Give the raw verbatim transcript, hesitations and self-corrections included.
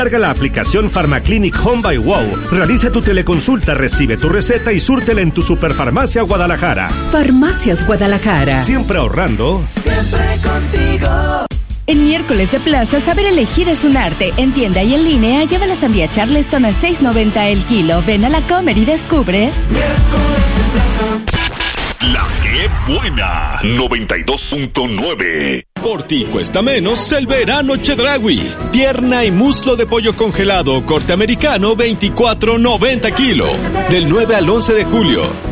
Carga la aplicación PharmaClinic Home by Wow. Realiza tu teleconsulta, recibe tu receta y súrtela en tu Superfarmacia Guadalajara. Farmacias Guadalajara. Siempre ahorrando. Siempre contigo. En miércoles de plaza, saber elegir es un arte. En tienda y en línea, lleva la sandía Charleston a seis noventa el kilo. Ven a la Comer y descubre. Miércoles de plaza. La que buena, noventa y dos punto nueve. Por ti cuesta menos el verano Chedraui. Pierna y muslo de pollo congelado corte americano veinticuatro noventa kilo. Del nueve al once de julio.